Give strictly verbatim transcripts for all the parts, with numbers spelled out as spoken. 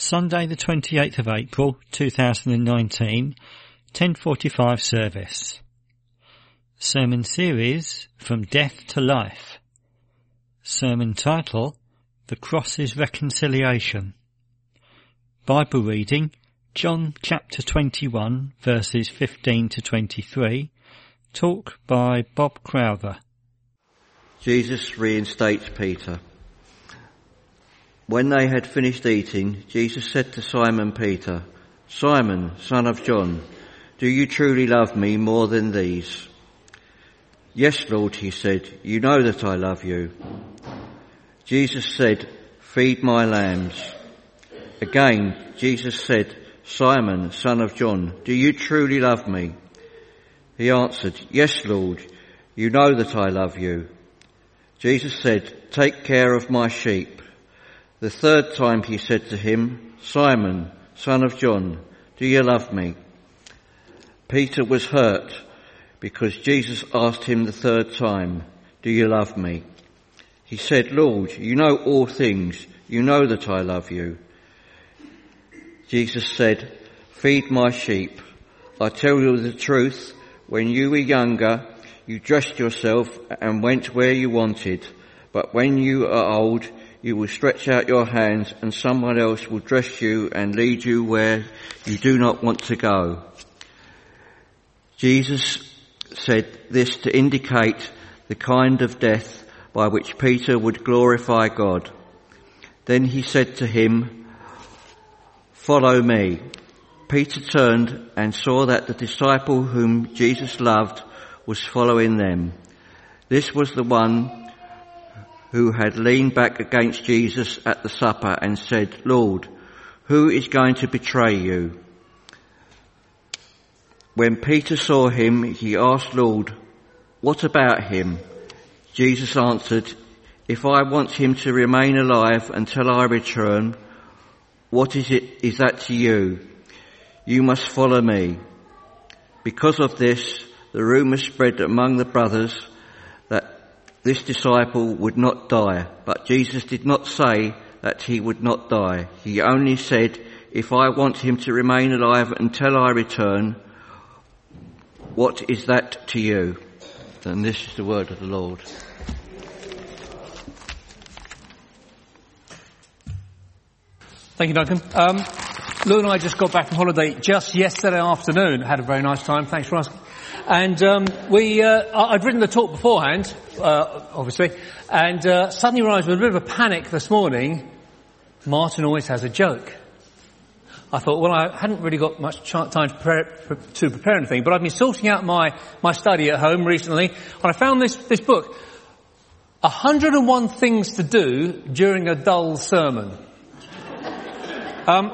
Sunday the twenty-eighth of April two thousand nineteen, ten forty-five service. Sermon series From Death to Life. Sermon title The Cross's Reconciliation. Bible reading John chapter twenty-one verses fifteen to twenty-three. Talk by Bob Crowther. Jesus reinstates Peter. When they had finished eating, Jesus said to Simon Peter, "Simon, son of John, do you truly love me more than these?" "Yes, Lord," he said, "you know that I love you." Jesus said, "Feed my lambs." Again, Jesus said, "Simon, son of John, do you truly love me?" He answered, "Yes, Lord, you know that I love you." Jesus said, "Take care of my sheep." The third time he said to him, "Simon, son of John, do you love me?" Peter was hurt because Jesus asked him the third time, "Do you love me?" He said, "Lord, you know all things. You know that I love you." Jesus said, "Feed my sheep. I tell you the truth, when you were younger, you dressed yourself and went where you wanted. But when you are old, you will stretch out your hands and someone else will dress you and lead you where you do not want to go." Jesus said this to indicate the kind of death by which Peter would glorify God. Then he said to him, "Follow me." Peter turned and saw that the disciple whom Jesus loved was following them. This was the one who had leaned back against Jesus at the supper and said, "Lord, who is going to betray you?" When Peter saw him, he asked, "Lord, what about him?" Jesus answered, "If I want him to remain alive until I return, what is it is that to you? You must follow me." Because of this, the rumour spread among the brothers that this disciple would not die, but Jesus did not say that he would not die. He only said, "If I want him to remain alive until I return, what is that to you?" And this is the word of the Lord. Thank you, Duncan. Um, Lou and I just got back from holiday just yesterday afternoon. Had a very nice time. Thanks for asking. And um, we, uh, I'd written the talk beforehand, uh, obviously, and uh, suddenly realised with a bit of a panic this morning, Martin always has a joke. I thought, well, I hadn't really got much ch- time to prepare, to prepare anything, but I've been sorting out my, my study at home recently, and I found this, this book, one hundred and one Things to Do During a Dull Sermon. Um,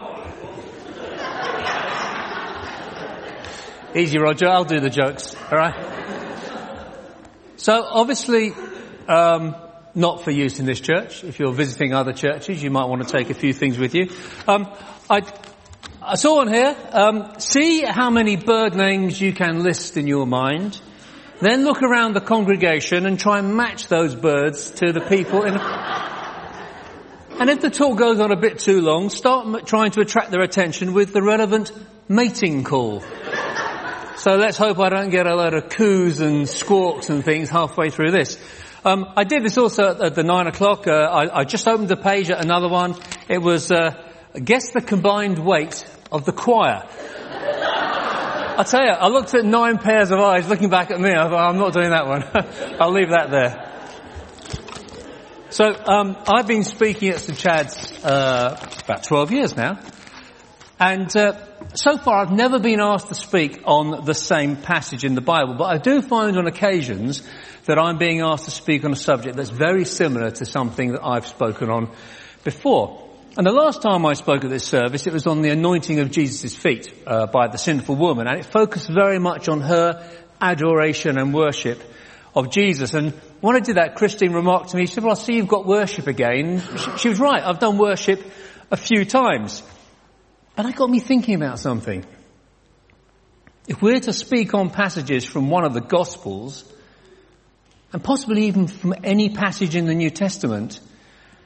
Easy, Roger. I'll do the jokes. All right. So, obviously, um, not for use in this church. If you're visiting other churches, you might want to take a few things with you. Um, I, I saw on here. Um, see how many bird names you can list in your mind. Then look around the congregation and try and match those birds to the people in. And if the talk goes on a bit too long, start m- trying to attract their attention with the relevant mating call. So let's hope I don't get a load of coos and squawks and things halfway through this. Um, I did this also at, at the nine o'clock. Uh, I, I just opened the page at another one. It was, uh, guess the combined weight of the choir. I tell you, I looked at nine pairs of eyes looking back at me. I thought, I'm not doing that one. I'll leave that there. So, um, I've been speaking at Saint Chad's, uh, about twelve years now. And, uh, so far I've never been asked to speak on the same passage in the Bible, but I do find on occasions that I'm being asked to speak on a subject that's very similar to something that I've spoken on before. And the last time I spoke at this service, it was on the anointing of Jesus' feet, uh, by the sinful woman, and it focused very much on her adoration and worship of Jesus. And when I did that, Christine remarked to me, she said, "Well, I see you've got worship again." She, she was right. I've done worship a few times. But that got me thinking about something. If we're to speak on passages from one of the Gospels, and possibly even from any passage in the New Testament,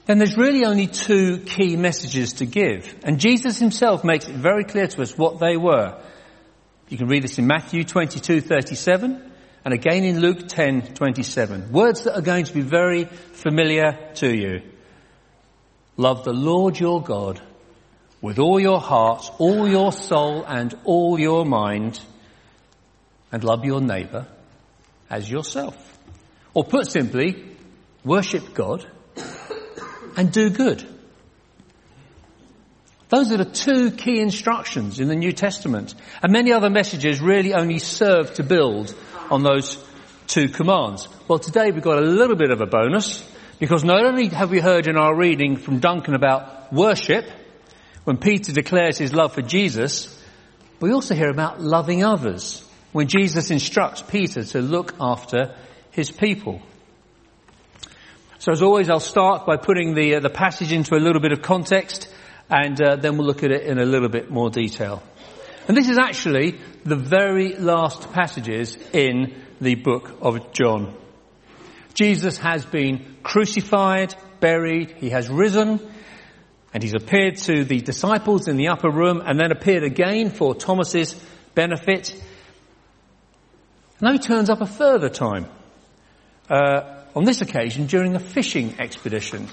then there's really only two key messages to give. And Jesus himself makes it very clear to us what they were. You can read this in Matthew twenty-two thirty-seven and again in Luke ten twenty-seven. Words that are going to be very familiar to you. Love the Lord your God with all your heart, all your soul and all your mind, and love your neighbour as yourself. Or put simply, worship God and do good. Those are the two key instructions in the New Testament. And many other messages really only serve to build on those two commands. Well, today we've got a little bit of a bonus, because not only have we heard in our reading from Duncan about worship, when Peter declares his love for Jesus, we also hear about loving others, when Jesus instructs Peter to look after his people. So as always, I'll start by putting the uh, the passage into a little bit of context, and uh, then we'll look at it in a little bit more detail. And this is actually the very last passages in the book of John. Jesus has been crucified, buried, he has risen, and he's appeared to the disciples in the upper room, and then appeared again for Thomas's benefit. And now he turns up a further time. Uh, on this occasion during a fishing expedition.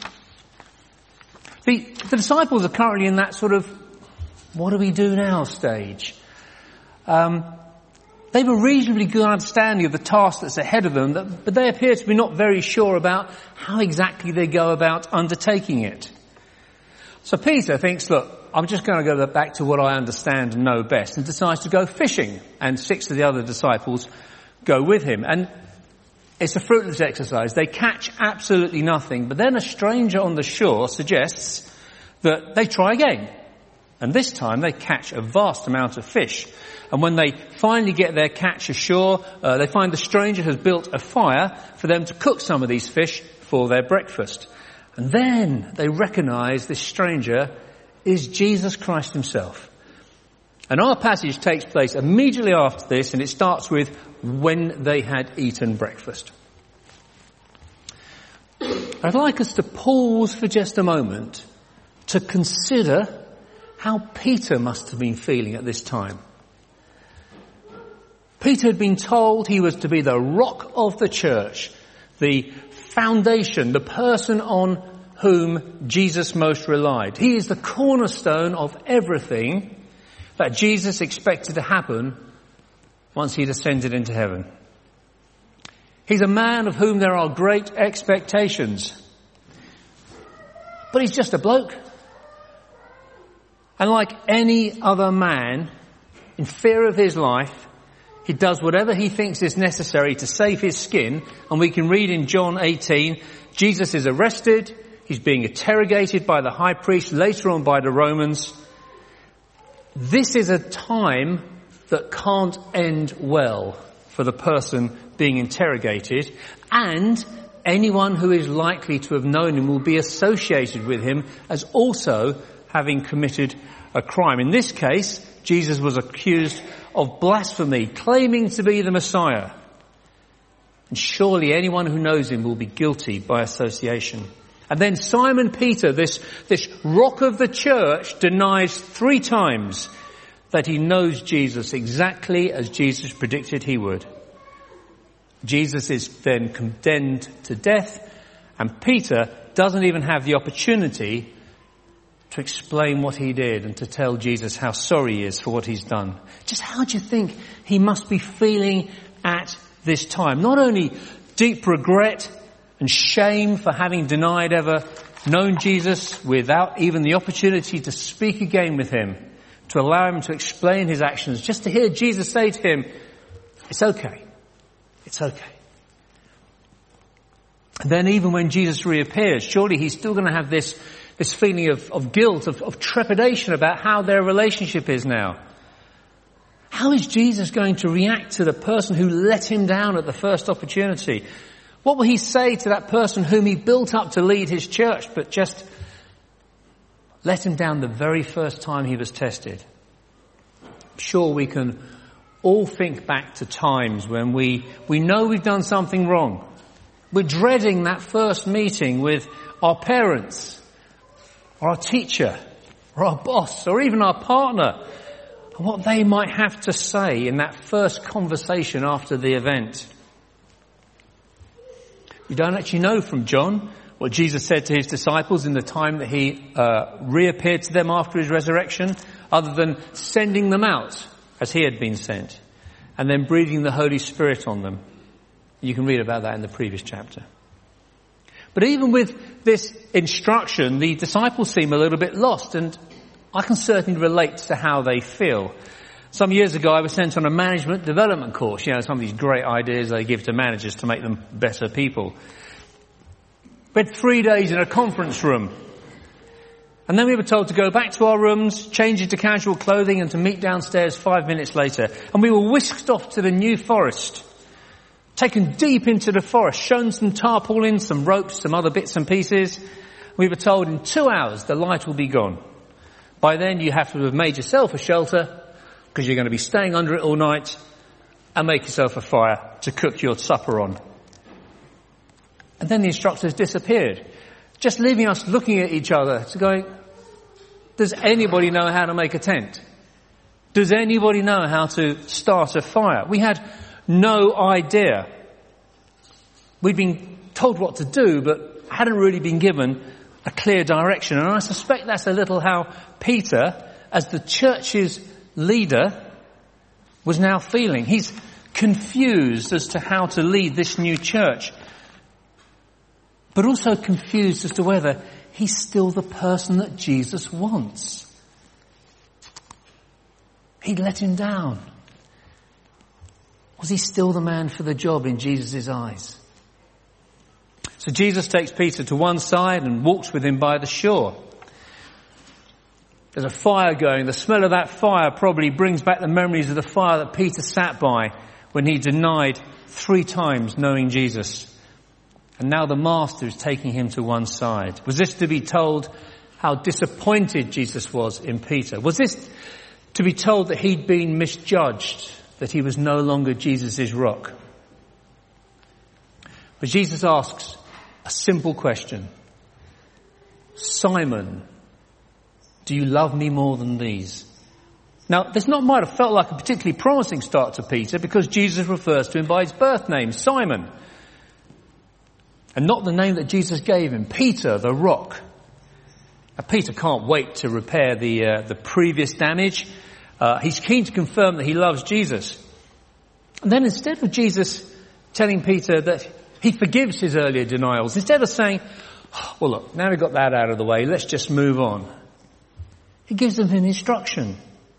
The, the disciples are currently in that sort of, what do we do now stage? Um, they have a reasonably good understanding of the task that's ahead of them, but they appear to be not very sure about how exactly they go about undertaking it. So Peter thinks, look, I'm just going to go back to what I understand and know best, and decides to go fishing, and six of the other disciples go with him. And it's a fruitless exercise. They catch absolutely nothing. But then a stranger on the shore suggests that they try again. And this time they catch a vast amount of fish. And when they finally get their catch ashore, uh, they find the stranger has built a fire for them to cook some of these fish for their breakfast. And then they recognise this stranger is Jesus Christ himself. And our passage takes place immediately after this, and it starts with when they had eaten breakfast. I'd like us to pause for just a moment to consider how Peter must have been feeling at this time. Peter had been told he was to be the rock of the church, the foundation, the person on whom Jesus most relied. He is the cornerstone of everything that Jesus expected to happen once he'd ascended into heaven. He's a man of whom there are great expectations. But he's just a bloke. And like any other man, in fear of his life, he does whatever he thinks is necessary to save his skin. And we can read in John eighteen, Jesus is arrested, he's being interrogated by the high priest, later on by the Romans. This is a time that can't end well for the person being interrogated, and anyone who is likely to have known him will be associated with him as also having committed a crime. In this case, Jesus was accused of blasphemy, claiming to be the Messiah. And surely anyone who knows him will be guilty by association. And then Simon Peter, this, this rock of the church, denies three times that he knows Jesus exactly as Jesus predicted he would. Jesus is then condemned to death, and Peter doesn't even have the opportunity to explain what he did and to tell Jesus how sorry he is for what he's done. Just how do you think he must be feeling at this time? Not only deep regret and shame for having denied ever known Jesus without even the opportunity to speak again with him, to allow him to explain his actions, just to hear Jesus say to him, it's okay. It's okay. And then even when Jesus reappears, surely he's still going to have this, this feeling of, of guilt, of, of trepidation about how their relationship is now. How is Jesus going to react to the person who let him down at the first opportunity? What will he say to that person whom he built up to lead his church, but just let him down the very first time he was tested? I'm sure we can all think back to times when we, we know we've done something wrong. We're dreading that first meeting with our parents, or our teacher, or our boss, or even our partner, and what they might have to say in that first conversation after the event. You don't actually know from John what Jesus said to his disciples in the time that he uh, reappeared to them after his resurrection, other than sending them out as he had been sent, and then breathing the Holy Spirit on them. You can read about that in the previous chapter. But even with this instruction, the disciples seem a little bit lost, and I can certainly relate to how they feel. Some years ago, I was sent on a management development course. You know, some of these great ideas they give to managers to make them better people. We had three days in a conference room. And then we were told to go back to our rooms, change into casual clothing, and to meet downstairs five minutes later. And we were whisked off to the New Forest, taken deep into the forest, shown some tarpaulins, some ropes, some other bits and pieces. We were told in two hours the light will be gone. By then you have to have made yourself a shelter, because you're going to be staying under it all night, and make yourself a fire to cook your supper on. And then the instructors disappeared, just leaving us looking at each other to going, does anybody know how to make a tent? Does anybody know how to start a fire? We had no idea. We'd been told what to do, but hadn't really been given a clear direction. And I suspect that's a little how Peter, as the church's leader, was now feeling. He's confused as to how to lead this new church, but also confused as to whether he's still the person that Jesus wants. He'd let him down. Was he still the man for the job in Jesus' eyes? So Jesus takes Peter to one side and walks with him by the shore. There's a fire going. The smell of that fire probably brings back the memories of the fire that Peter sat by when he denied three times knowing Jesus. And now the Master is taking him to one side. Was this to be told how disappointed Jesus was in Peter? Was this to be told that he'd been misjudged, that he was no longer Jesus' rock? But Jesus asks a simple question. Simon, do you love me more than these? Now, this not might have felt like a particularly promising start to Peter, because Jesus refers to him by his birth name, Simon, and not the name that Jesus gave him, Peter, the rock. Now, Peter can't wait to repair the uh, the previous damage. Uh, he's keen to confirm that he loves Jesus. And then instead of Jesus telling Peter that he forgives his earlier denials, instead of saying, oh, well, look, now we've got that out of the way, let's just move on, he gives them an instruction.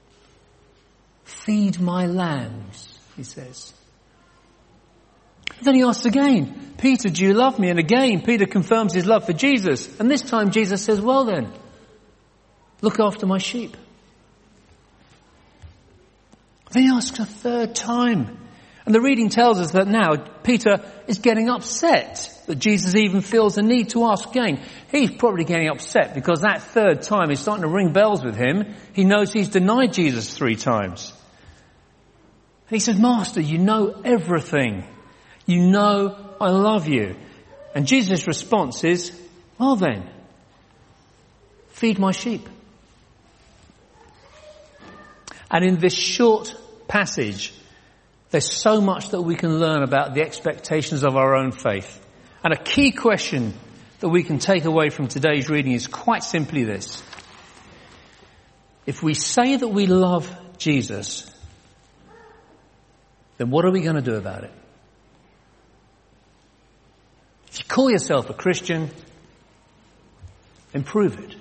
Feed my lambs, he says. Then he asks again, Peter, do you love me? And again, Peter confirms his love for Jesus. And this time Jesus says, well then, look after my sheep. Then he asks a third time. And the reading tells us that now Peter is getting upset that Jesus even feels the need to ask again. He's probably getting upset because that third time is starting to ring bells with him. He knows he's denied Jesus three times. And he says, Master, you know everything. You know I love you. And Jesus' response is, well then, feed my sheep. And in this short passage, there's so much that we can learn about the expectations of our own faith. And a key question that we can take away from today's reading is quite simply this. If we say that we love Jesus, then what are we going to do about it? If you call yourself a Christian, then prove it.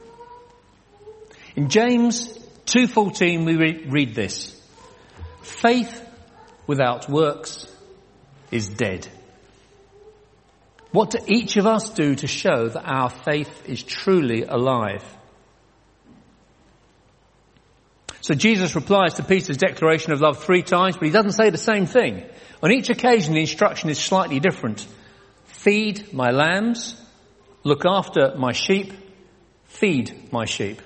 In James two fourteen we re- read this. Faith without works is dead. What do each of us do to show that our faith is truly alive? So Jesus replies to Peter's declaration of love three times, but he doesn't say the same thing. On each occasion, the instruction is slightly different. Feed my lambs, look after my sheep, feed my sheep.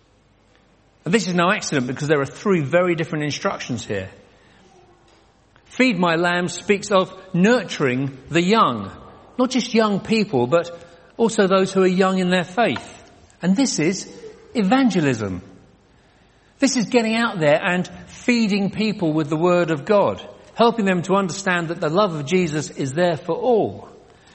And this is no accident because there are three very different instructions here. Feed my lambs speaks of nurturing the young. Not just young people, but also those who are young in their faith. And this is evangelism. This is getting out there and feeding people with the Word of God, helping them to understand that the love of Jesus is there for all.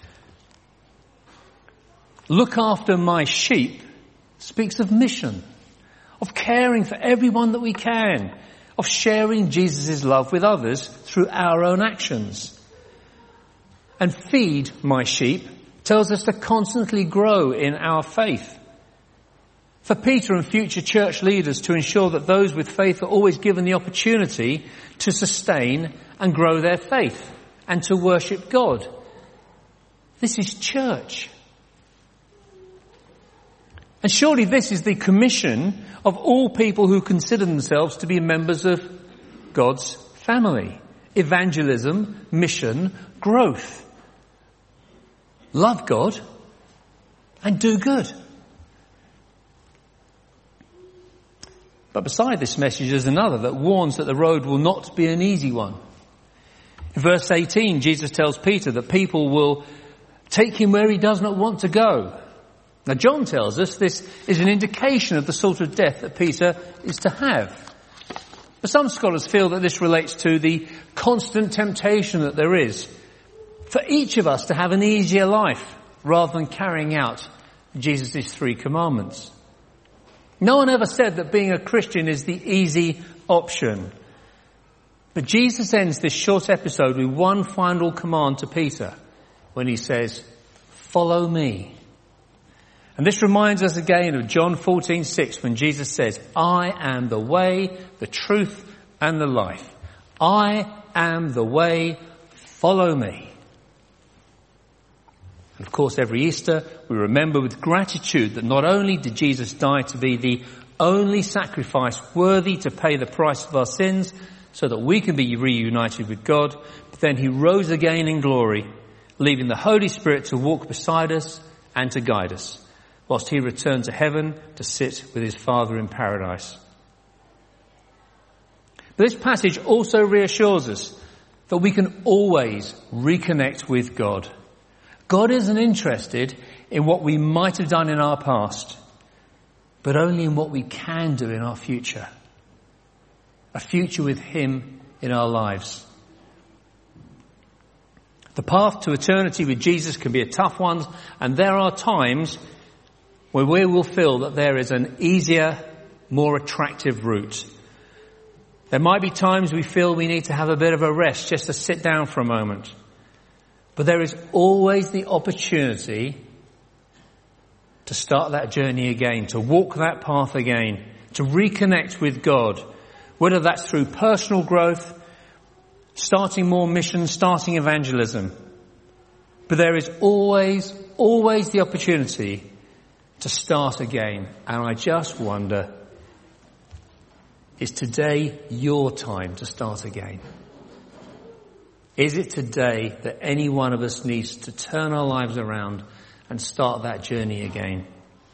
Look after my sheep speaks of mission, of caring for everyone that we can, of sharing Jesus' love with others through our own actions. And feed my sheep tells us to constantly grow in our faith. For Peter and future church leaders to ensure that those with faith are always given the opportunity to sustain and grow their faith and to worship God. This is church. And surely this is the commission of all people who consider themselves to be members of God's family. Evangelism, mission, growth. Love God and do good. But beside this message there's another that warns that the road will not be an easy one. In verse eighteen, Jesus tells Peter that people will take him where he does not want to go. Now John tells us this is an indication of the sort of death that Peter is to have. But some scholars feel that this relates to the constant temptation that there is for each of us to have an easier life rather than carrying out Jesus' three commandments. No one ever said that being a Christian is the easy option. But Jesus ends this short episode with one final command to Peter when he says, "Follow me." And this reminds us again of John fourteen six when Jesus says, "I am the way, the truth and the life. I am the way, follow me." And of course, every Easter, we remember with gratitude that not only did Jesus die to be the only sacrifice worthy to pay the price of our sins so that we can be reunited with God, but then he rose again in glory, leaving the Holy Spirit to walk beside us and to guide us, whilst he returned to heaven to sit with his Father in paradise. But this passage also reassures us that we can always reconnect with God. God isn't interested in what we might have done in our past, but only in what we can do in our future. A future with him in our lives. The path to eternity with Jesus can be a tough one, and there are times where we will feel that there is an easier, more attractive route. There might be times we feel we need to have a bit of a rest, just to sit down for a moment. But there is always the opportunity to start that journey again, to walk that path again, to reconnect with God, whether that's through personal growth, starting more missions, starting evangelism. But there is always, always the opportunity to start again. And I just wonder, is today your time to start again? Is it today that any one of us needs to turn our lives around and start that journey again?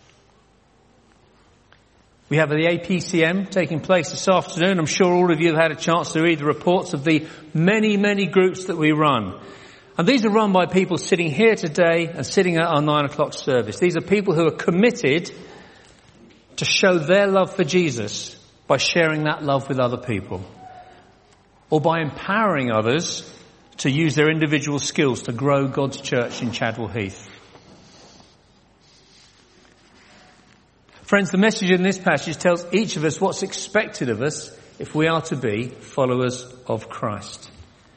We have the A P C M taking place this afternoon. I'm sure all of you have had a chance to read the reports of the many, many groups that we run. And these are run by people sitting here today and sitting at our nine o'clock service. These are people who are committed to show their love for Jesus by sharing that love with other people, or by empowering others to use their individual skills to grow God's church in Chadwell Heath. Friends, the message in this passage tells each of us what's expected of us if we are to be followers of Christ.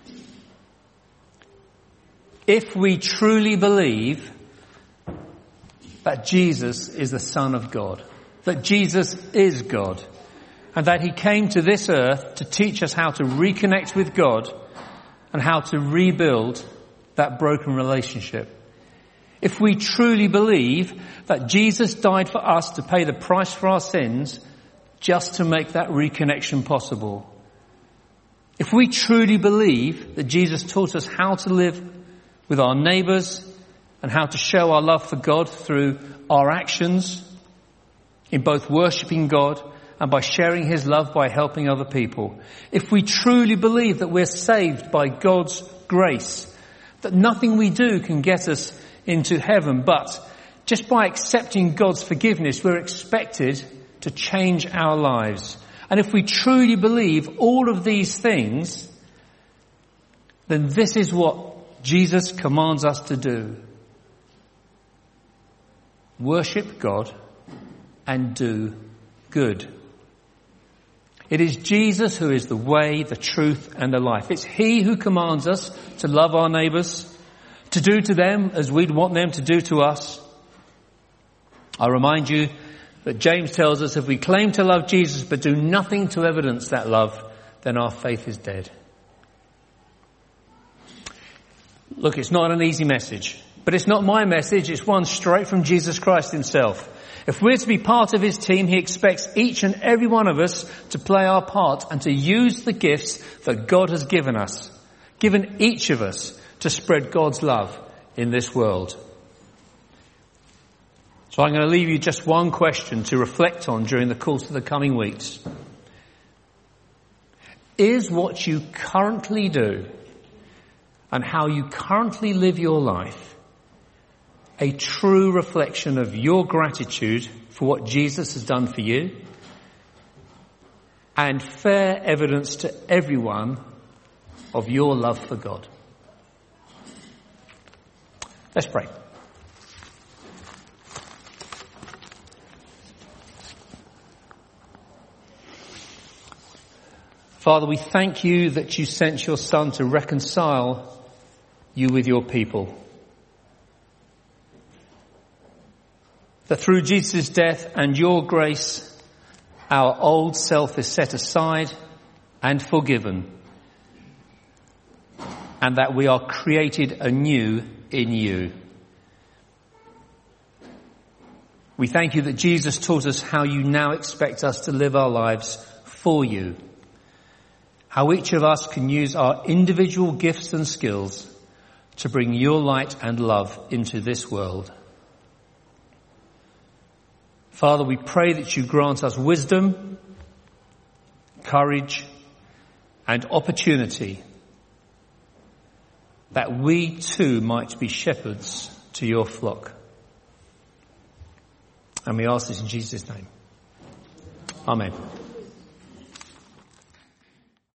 If we truly believe that Jesus is the Son of God, that Jesus is God, and that he came to this earth to teach us how to reconnect with God and how to rebuild that broken relationship. If we truly believe that Jesus died for us to pay the price for our sins just to make that reconnection possible. If we truly believe that Jesus taught us how to live with our neighbours and how to show our love for God through our actions in both worshipping God and by sharing his love by helping other people. If we truly believe that we're saved by God's grace, that nothing we do can get us into heaven, but just by accepting God's forgiveness, we're expected to change our lives. And if we truly believe all of these things, then this is what Jesus commands us to do. Worship God and do good. It is Jesus who is the way, the truth, and the life. It's he who commands us to love our neighbours, to do to them as we'd want them to do to us. I remind you that James tells us if we claim to love Jesus but do nothing to evidence that love, then our faith is dead. Look, it's not an easy message, but it's not my message. It's one straight from Jesus Christ himself. If we're to be part of his team, he expects each and every one of us to play our part and to use the gifts that God has given us, given each of us, to spread God's love in this world. So I'm going to leave you just one question to reflect on during the course of the coming weeks. Is what you currently do and how you currently live your life a true reflection of your gratitude for what Jesus has done for you and fair evidence to everyone of your love for God? Let's pray. Father, we thank you that you sent your Son to reconcile you with your people. That through Jesus' death and your grace, our old self is set aside and forgiven, and that we are created anew in you. We thank you that Jesus taught us how you now expect us to live our lives for you, how each of us can use our individual gifts and skills to bring your light and love into this world. Father, we pray that you grant us wisdom, courage, and opportunity, that we too might be shepherds to your flock. And we ask this in Jesus' name. Amen.